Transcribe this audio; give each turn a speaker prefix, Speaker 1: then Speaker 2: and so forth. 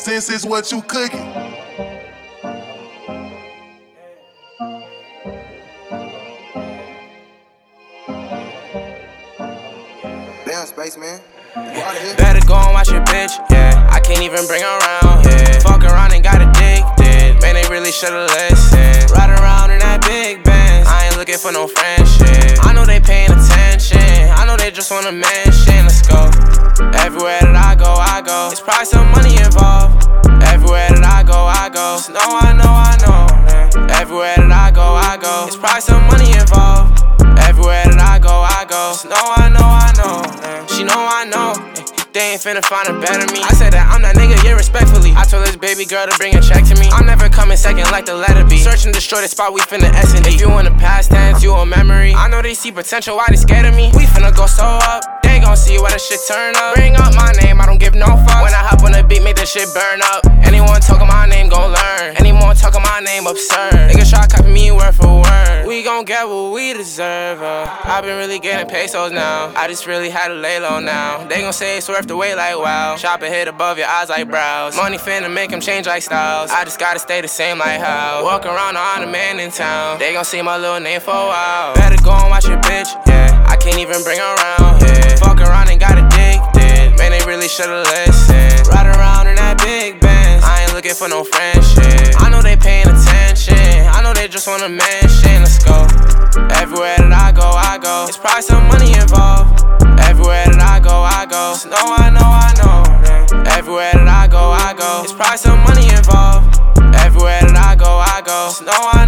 Speaker 1: sense is what you cooking.
Speaker 2: Damn, Spaceman.
Speaker 3: Better go and watch your bitch, yeah. I can't even bring her around, yeah. Fuck around and got addicted. Man, they really should've listened. Ride around in that big Benz. I ain't looking for no friendship. I know they paying attention. I know they just wanna mention. Let's go. Everywhere that I go, I go. There's probably some money involved. Everywhere that I go, I go. So I know, yeah. Everywhere that I go, I go. There's probably some money involved. Everywhere that I go, I go. So I know, yeah. She know I know. They ain't finna find a better me. I said that I'm that nigga, yeah, respectfully. I told this baby girl to bring a check to me. I'm never coming second like the letter B. Search and destroy the spot, we finna S&D. If you in the past tense, you a memory. I know they see potential, why they scared of me? We finna go so up, they gon' see why the shit turn up. Bring up my name, I don't give no fucks. When I hop on the beat, make this shit burn up. Anyone talking my name gon' learn. Anyone talking my name absurd. Niggas try to copy me word for word. We gon' get what we deserve. I've been really getting pesos now. I just really had to lay low now. They gon' say it's worth the wait like wow. Shop a hit above your eyes like brows. Money finna make them change like styles. I just gotta stay the same like how. Walk around on the man in town. They gon' see my little name for a while. Better go and watch your bitch, yeah. I can't even bring her around, yeah. Fuck around and got addicted. Man, they really should've listened. Ride around in that big Benz. I ain't looking for no friendship. I know they paying attention. I know they just wanna mention. Let's go. Everywhere that I go, I go. There's probably some money involved. Everywhere that I go, I go. So I know, yeah. Everywhere that I go, I go. There's probably some money involved. Everywhere that I go, I go. So I know.